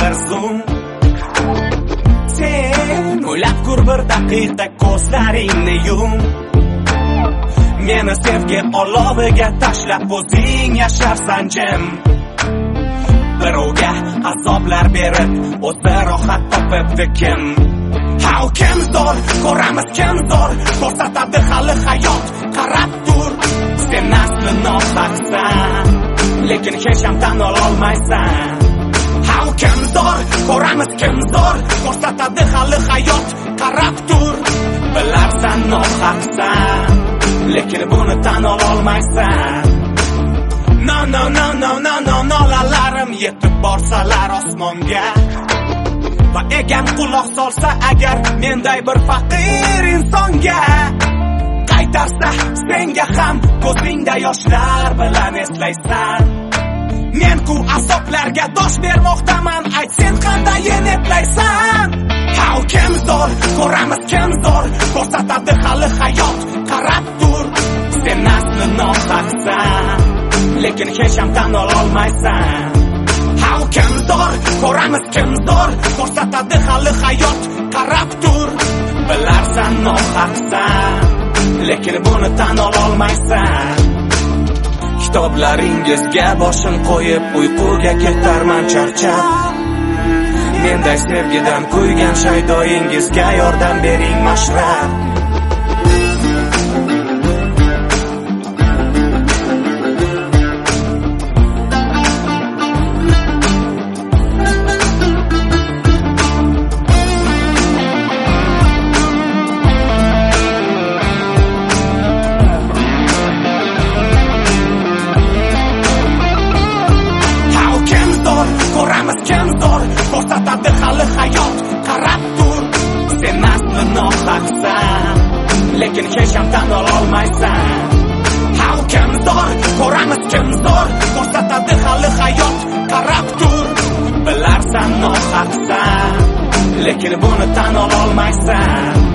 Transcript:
bir zum. Sen o'ylab ko'r bir daqiqa ko'zlaringni yum. Meni sevgi oloviga tashlab o'zing yasharsan jim. Birovga azoblar berib o'zida rohat topibdi kim? How kimdor, ko'ramiz kimdor, ko'rsatadi hali hayot, qarab tur. Sen asli nohaqsan, lekin hech ham tan ololmaysan. How kimdor, ko'ramiz kimdor, ko'rsatadi hali hayot, qarab tur. Bilarsan nohaqsan, lekin buni tan ololmaysan. No no no no no no no lalarim yetib borsalar osmonga va egam quloq solsa agar menday bir faqir insonga, qaytarsa senga ham ko'zingda yoshlar bilan eslaysan. Men-ku azoblarga dosh bermoqdaman, ayt sen qanday eneplaysan? How kimdor, ko'ramiz kimdor, ko'rsatadi hali hayot, qarab tur. Sen asli nohaqsan, lekin hech ham tan ololmaysan. How kimdor, ko'ramiz kimdor, ko'rsatadi hali hayot, qarab tur. Bilarsan nohaqsan, lekin buni tan ololmaysan. Kitoblaringizga boshim qo'yib uyquga ketarman charchab. Menday sevgidan kuygan shaydoyingizga yordam bering mashrab. Ko'ramiz kimdor, ko'rsatadi hali hayot, qarab tur. Sen asli nohaqsan, lekin hech ham tan ololmaysan. How kimdor, ko'ramiz kimdor, ko'rsatadi hali hayot, qarab tur. Bilarsan nohaqsan, lekin buni tan ololmaysan.